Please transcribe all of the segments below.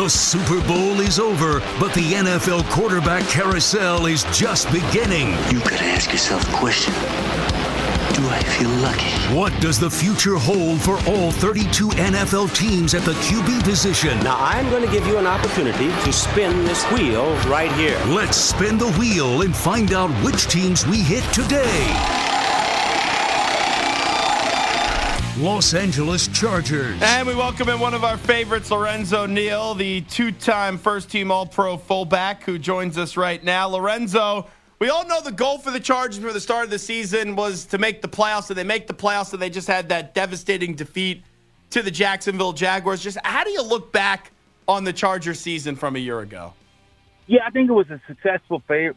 The Super Bowl is over, but the NFL quarterback carousel is just beginning. You gotta ask yourself a question. Do I feel lucky? What does the future hold for all 32 NFL teams at the QB position? Now, I'm going to give you an opportunity to spin this wheel right here. Let's spin the wheel and find out which teams we hit today. Los Angeles Chargers. And we welcome in one of our favorites, Lorenzo Neal, the two-time first-team All-Pro fullback who joins us right now. Lorenzo, we all know the goal for the Chargers for the start of the season was to make the playoffs, and they make the playoffs, and they just had that devastating defeat to the Jacksonville Jaguars. Just how do you look back on the Chargers season from a year ago? Yeah, I think it was a successful failure,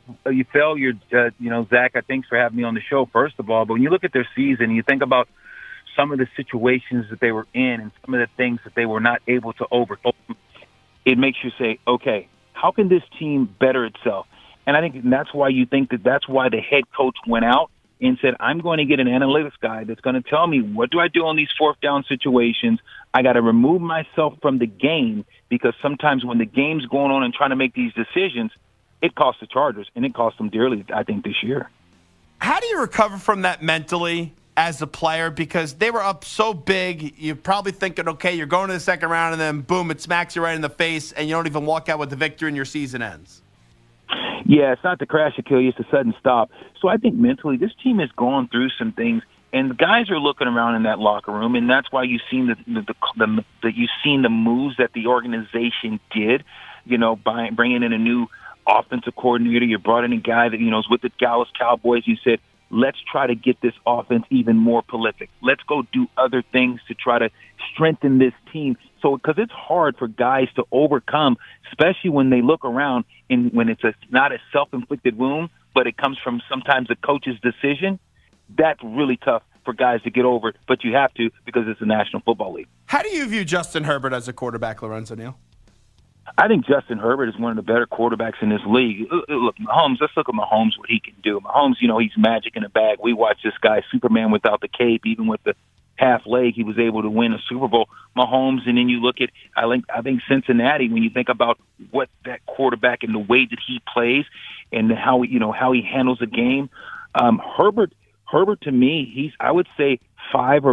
Zach. Thanks for having me on the show, first of all. But when you look at their season, you think about some of the situations that they were in and some of the things that they were not able to overcome, it makes you say, okay, how can this team better itself? And I think that's why you think that's why the head coach went out and said, I'm going to get an analytics guy that's going to tell me, what do I do on these fourth down situations? I got to remove myself from the game, because sometimes when the game's going on and trying to make these decisions, it costs the Chargers, and it cost them dearly, I think, this year. How do you recover from that mentally as a player? Because they were up so big, you're probably thinking, okay, you're going to the second round, and then boom, it smacks you right in the face, and you don't even walk out with the victory and your season ends. Yeah, it's not the crash that kill you, it's the sudden stop. So I think mentally this team has gone through some things, and the guys are looking around in that locker room, and that's why you've seen the moves that the organization did, by bringing in a new offensive coordinator. You brought in a guy that, is with the Dallas Cowboys. You said, let's try to get this offense even more prolific. Let's go do other things to try to strengthen this team. So, because it's hard for guys to overcome, especially when they look around and when it's not a self-inflicted wound, but it comes from sometimes a coach's decision. That's really tough for guys to get over, but you have to, because it's the National Football League. How do you view Justin Herbert as a quarterback, Lorenzo Neal? I think Justin Herbert is one of the better quarterbacks in this league. Look, Mahomes, let's look at Mahomes, what he can do. Mahomes, he's magic in a bag. We watch this guy, Superman without the cape, even with the half leg, he was able to win a Super Bowl. Mahomes, and then you look at, I think Cincinnati, when you think about what that quarterback and the way that he plays and how he handles the game. Herbert to me, I would say five,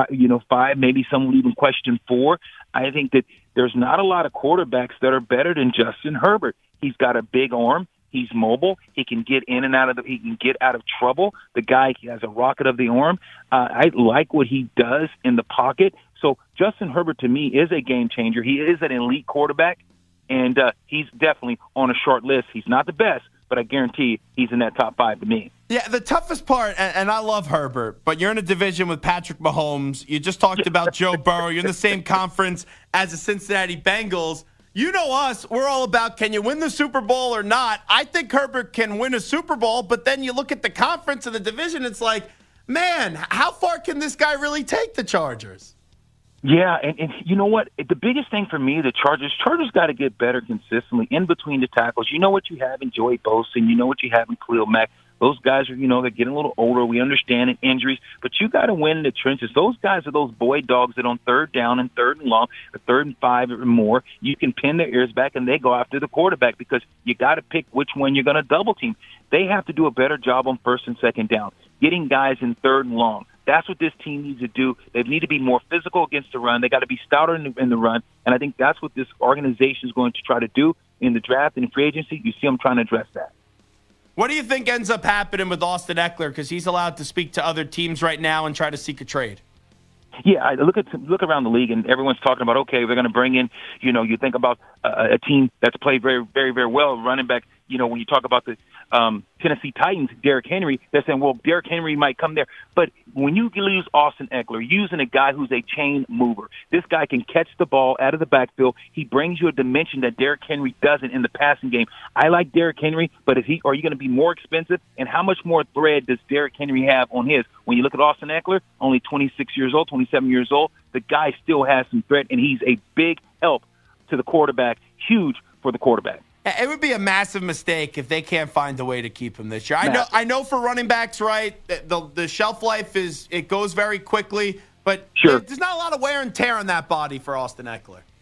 maybe some would even question 4. I think that there's not a lot of quarterbacks that are better than Justin Herbert. He's got a big arm. He's mobile. He can get in and out he can get out of trouble. The guy has a rocket of the arm. I like what he does in the pocket. So Justin Herbert, to me, is a game changer. He is an elite quarterback, and he's definitely on a short list. He's not the best, but I guarantee he's in that top 5 to me. Yeah, the toughest part, and I love Herbert, but you're in a division with Patrick Mahomes. You just talked about Joe Burrow. You're in the same conference as the Cincinnati Bengals. You know us, we're all about, can you win the Super Bowl or not? I think Herbert can win a Super Bowl, but then you look at the conference and the division, it's like, man, how far can this guy really take the Chargers? Yeah, and you know what? The biggest thing for me, the Chargers got to get better consistently in between the tackles. You know what you have in Joey Bosa, and you know what you have in Khalil Mack. Those guys are, they're getting a little older. We understand it, injuries, but you got to win in the trenches. Those guys are those boy dogs that on third down and third and long, or 3rd and 5 or more, you can pin their ears back and they go after the quarterback, because you got to pick which one you're going to double team. They have to do a better job on 1st and 2nd down, getting guys in 3rd and long. That's what this team needs to do. They need to be more physical against the run. They got to be stouter in the run, and I think that's what this organization is going to try to do in the draft and in free agency. You see them trying to address that. What do you think ends up happening with Austin Ekeler? Because he's allowed to speak to other teams right now and try to seek a trade. Yeah, I look around the league, and everyone's talking about, okay, we're going to bring in, you think about a team that's played very, very, very well, running back. When you talk about the Tennessee Titans, Derrick Henry, they're saying, well, Derrick Henry might come there. But when you lose Austin Ekeler, using a guy who's a chain mover, this guy can catch the ball out of the backfield. He brings you a dimension that Derrick Henry doesn't in the passing game. I like Derrick Henry, but are you going to be more expensive? And how much more thread does Derrick Henry have on his? When you look at Austin Ekeler, only 26 years old, 27 years old, the guy still has some threat, and he's a big help to the quarterback, huge for the quarterback. It would be a massive mistake if they can't find a way to keep him this year. I know for running backs, right, the shelf life goes very quickly, but sure, there's not a lot of wear and tear on that body for Austin Ekeler.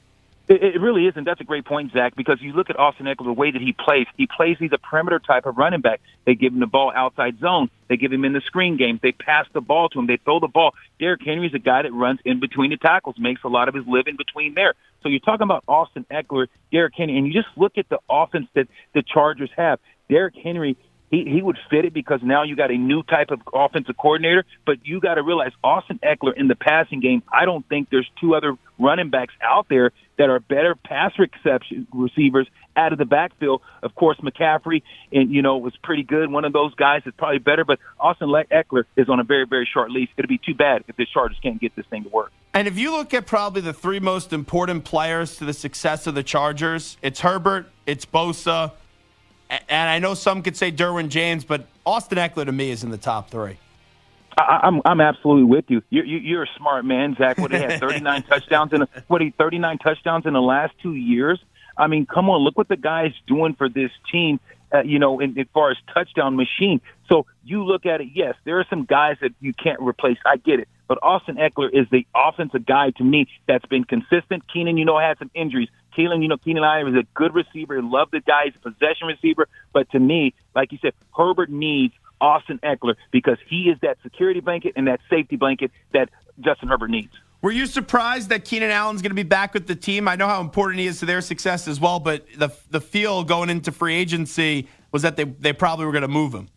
It really isn't. That's a great point, Zach, because you look at Austin Ekeler, the way that he plays, he's a perimeter type of running back. They give him the ball outside zone. They give him in the screen game. They pass the ball to him. They throw the ball. Derrick Henry's a guy that runs in between the tackles, makes a lot of his living between there. So you're talking about Austin Ekeler, Derrick Henry, and you just look at the offense that the Chargers have. Derrick Henry, he would fit it because now you got a new type of offensive coordinator, but you got to realize Austin Ekeler in the passing game, I don't think there's two other running backs out there that are better pass reception receivers out of the backfield. Of course, McCaffrey, was pretty good. One of those guys is probably better, but Austin Ekeler is on a very, very short leash. It'll be too bad if the Chargers can't get this thing to work. And if you look at probably the three most important players to the success of the Chargers, it's Herbert, it's Bosa, and I know some could say Derwin James, but Austin Ekeler to me is in the top three. I'm absolutely with you. You're a smart man, Zach. What, he had 39 touchdowns 39 touchdowns in the last 2 years? I mean, come on, look what the guy's doing for this team, as far as touchdown machine. So you look at it, yes, there are some guys that you can't replace. I get it. But Austin Ekeler is the offensive guy to me that's been consistent. Keenan, had some injuries. Keenan Allen is a good receiver. Love the guy. He's a possession receiver. But to me, like you said, Herbert needs Austin Ekeler because he is that security blanket and that safety blanket that Justin Herbert needs. Were you surprised that Keenan Allen's going to be back with the team? I know how important he is to their success as well, but the feel going into free agency was that they probably were going to move him.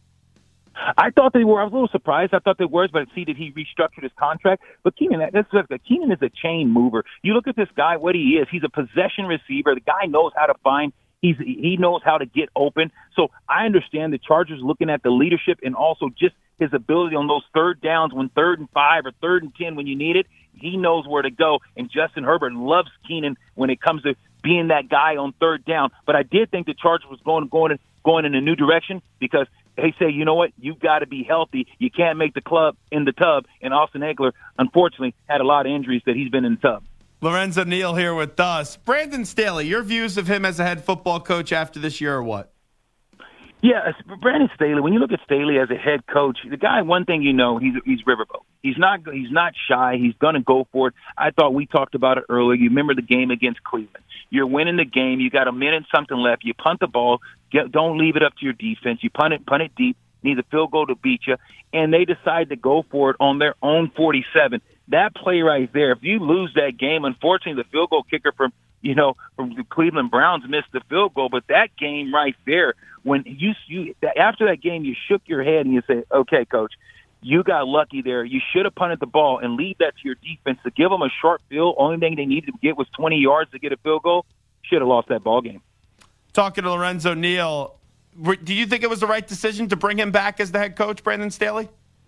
I thought they were. I was a little surprised. I thought they were, but I see that he restructured his contract. But Keenan is a chain mover. You look at this guy, what he is. He's a possession receiver. The guy knows how to find. He knows how to get open. So I understand the Chargers looking at the leadership and also just his ability on those third downs when 3rd and 5 or 3rd and 10 when you need it. He knows where to go. And Justin Herbert loves Keenan when it comes to being that guy on 3rd down. But I did think the Chargers was going in a new direction because they say, you know what, you've got to be healthy. You can't make the club in the tub. And Austin Ekeler, unfortunately, had a lot of injuries that he's been in the tub. Lorenzo Neal here with us. Brandon Staley, your views of him as a head football coach after this year or what? Yeah, Brandon Staley, when you look at Staley as a head coach, the guy, one thing he's riverboat. He's not shy. He's going to go for it. I thought we talked about it earlier. You remember the game against Cleveland. You're winning the game. You got a minute something left. You punt the ball. Don't leave it up to your defense. You punt it deep. Need a field goal to beat you. And they decide to go for it on their own 47. That play right there, if you lose that game, unfortunately, the field goal kicker from the Cleveland Browns missed the field goal. But that game right there, when you after that game, you shook your head and you said, okay, coach, you got lucky there. You should have punted the ball and leave that to your defense to give them a short field. Only thing they needed to get was 20 yards to get a field goal. Should have lost that ball game. Talking to Lorenzo Neal, do you think it was the right decision to bring him back as the head coach, Brandon Staley?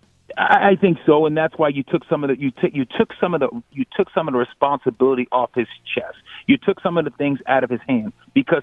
I think so, and that's why you took some of the responsibility off his chest. You took some of the things out of his hands because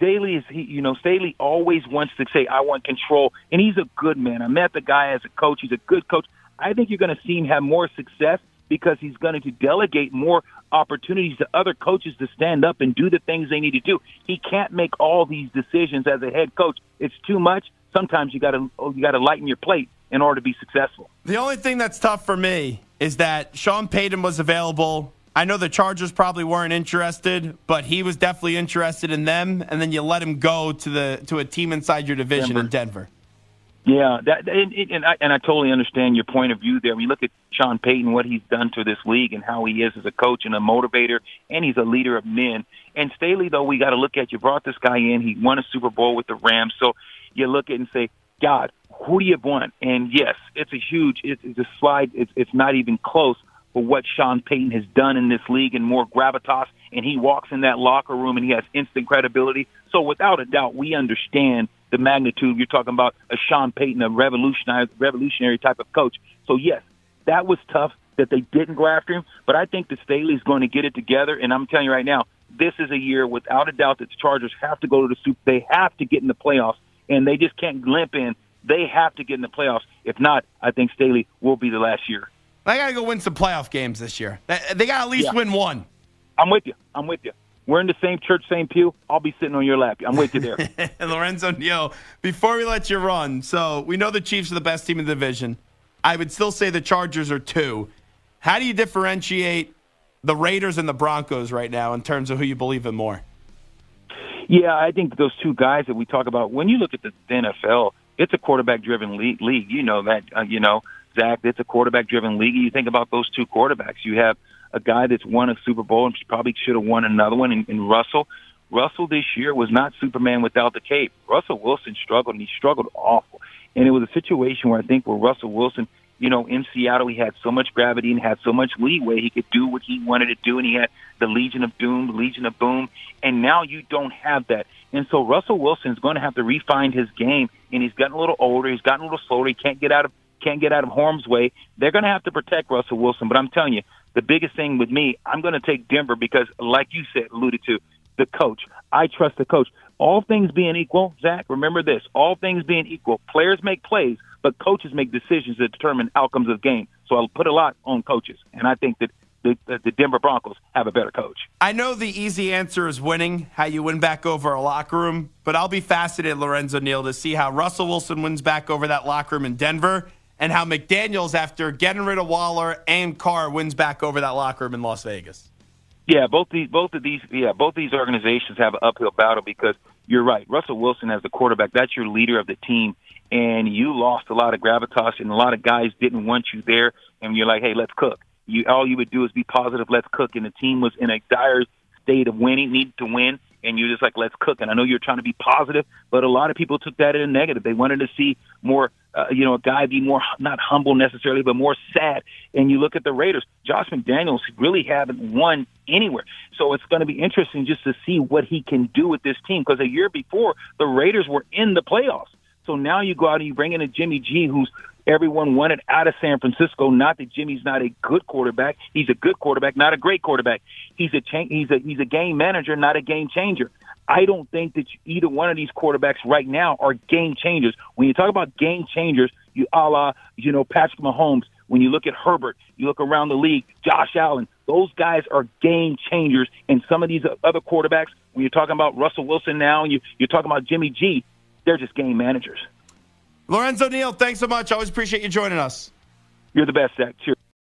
Staley always wants to say, I want control, and he's a good man. I met the guy as a coach. He's a good coach. I think you're going to see him have more success because he's going to delegate more opportunities to other coaches to stand up and do the things they need to do. He can't make all these decisions as a head coach. It's too much. Sometimes you got to lighten your plate in order to be successful. The only thing that's tough for me is that Sean Payton was available. I know the Chargers probably weren't interested, but he was definitely interested in them, and then you let him go to a team inside your division in Denver. Yeah, and I totally understand your point of view there. When you look at Sean Payton, what he's done to this league and how he is as a coach and a motivator, and he's a leader of men. And Staley, though, we got to look at, you brought this guy in. He won a Super Bowl with the Rams. So you look at it and say, God, who do you want? And, yes, it's a slide. It's not even close for what Sean Payton has done in this league and more gravitas. And he walks in that locker room and he has instant credibility. So without a doubt, we understand the magnitude. You're talking about a Sean Payton, a revolutionary type of coach. So, yes, that was tough that they didn't go after him. But I think that Staley's going to get it together. And I'm telling you right now, this is a year without a doubt that the Chargers have to go to the Super. They have to get in the playoffs. And they just can't limp in. They have to get in the playoffs. If not, I think Staley will be the last year. I got to go win some playoff games this year. They got to at least win one. I'm with you. We're in the same church, same pew. I'll be sitting on your lap. I'm with you there. And Lorenzo Neal, before we let you run, so we know the Chiefs are the best team in the division. I would still say the Chargers are 2. How do you differentiate the Raiders and the Broncos right now in terms of who you believe in more? Yeah, I think those two guys that we talk about, when you look at the NFL, it's a quarterback-driven league. You know that, Zach, it's a quarterback-driven league. You think about those two quarterbacks. You have a guy that's won a Super Bowl and probably should have won another one in Russell. Russell this year was not Superman without the cape. Russell Wilson struggled, and he struggled awful. And it was a situation where I think where Russell Wilson, in Seattle, he had so much gravity and had so much leeway. He could do what he wanted to do, and he had the Legion of Doom, the Legion of Boom, and now you don't have that. And so Russell Wilson is going to have to refine his game, and he's gotten a little older. He's gotten a little slower. He can't get out of harm's way. They're going to have to protect Russell Wilson. But I'm telling you, the biggest thing with me, I'm going to take Denver because, like you said, alluded to, the coach. I trust the coach. All things being equal, Zach, remember this, all things being equal, players make plays, but coaches make decisions that determine outcomes of the game. So I'll put a lot on coaches, and I think that the Denver Broncos have a better coach. I know the easy answer is winning, how you win back over a locker room, but I'll be fascinated, Lorenzo Neal, to see how Russell Wilson wins back over that locker room in Denver and how McDaniels, after getting rid of Waller and Carr, wins back over that locker room in Las Vegas. Yeah, both these organizations have an uphill battle because you're right. Russell Wilson as the quarterback, that's your leader of the team, and you lost a lot of gravitas, and a lot of guys didn't want you there, and you're like, hey, let's cook. All you would do is be positive, let's cook, and the team was in a dire state of winning, needed to win, and you're just like, let's cook. And I know you're trying to be positive, but a lot of people took that in a negative. They wanted to see more, a guy be more, not humble necessarily, but more sad. And you look at the Raiders, Josh McDaniels really haven't won anywhere. So it's going to be interesting just to see what he can do with this team, because a year before, the Raiders were in the playoffs. So now you go out and you bring in a Jimmy G, who's everyone wanted out of San Francisco. Not that Jimmy's not a good quarterback. He's a good quarterback, not a great quarterback. He's a game manager, not a game changer. I don't think that either one of these quarterbacks right now are game changers. When you talk about game changers, Patrick Mahomes, when you look at Herbert, you look around the league, Josh Allen, those guys are game changers. And some of these other quarterbacks, when you're talking about Russell Wilson now, and you're talking about Jimmy G, they're just game managers. Lorenzo Neal, thanks so much. Always appreciate you joining us. You're the best, Zach. Cheers.